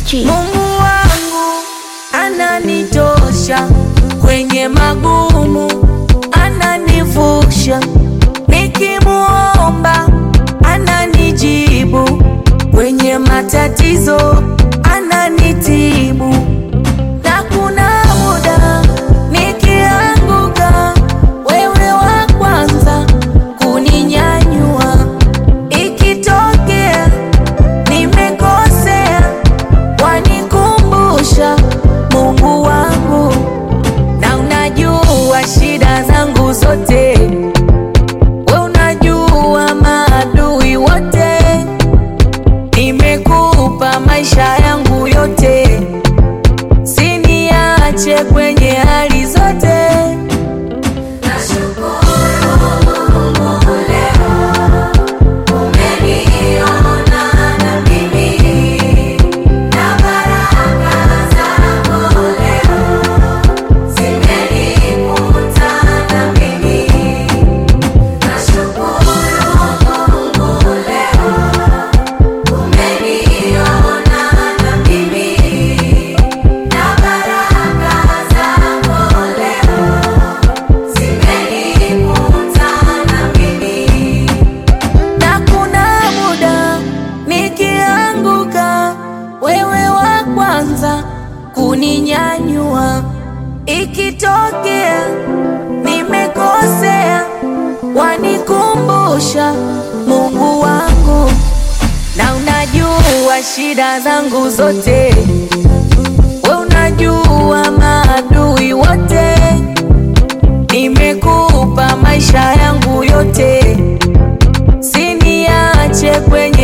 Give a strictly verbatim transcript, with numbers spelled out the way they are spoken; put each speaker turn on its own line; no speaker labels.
G.
Mungu wangu ananitosha kwenye magumu, ananivusha nikimuomba, ananijibu kwenye matatizo, ananitibu. Na kuna muda nikianguka, wewe wa kwanza kuninyanyua. Ikitokea nimekosea, wanikumbusha Mungu wangu. Na unajua shida zangu zote, we unajua maadui wote. Nimekupa maisha yangu yote, siniache kwenye hali zote. Wewe wa kwanza kuninyanyua. Ikitokea nimekosea, wanikumbusha Mungu wangu. Na unajua shida zangu zote, we unajua maadui wote. Nimekupa maisha yangu yote, siniache kwenye